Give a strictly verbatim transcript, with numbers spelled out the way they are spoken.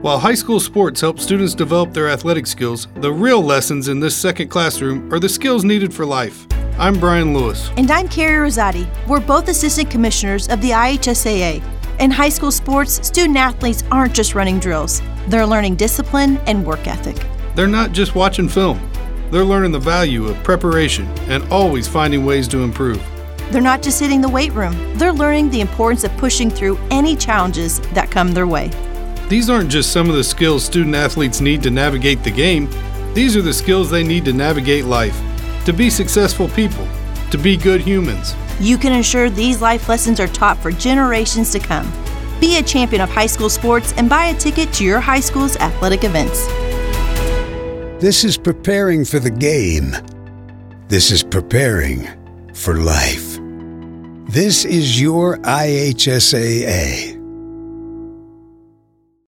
While high school sports help students develop their athletic skills, the real lessons in this second classroom are the skills needed for life. I'm Brian Lewis. And I'm Carrie Rosati. We're both assistant commissioners of the I H S A A. In high school sports, student athletes aren't just running drills. They're learning discipline and work ethic. They're not just watching film. They're learning the value of preparation and always finding ways to improve. They're not just hitting the weight room. They're learning the importance of pushing through any challenges that come their way. These aren't just some of the skills student athletes need to navigate the game. These are the skills they need to navigate life, to be successful people, to be good humans. You can ensure these life lessons are taught for generations to come. Be a champion of high school sports and buy a ticket to your high school's athletic events. This is preparing for the game. This is preparing for life. This is your I H S A A.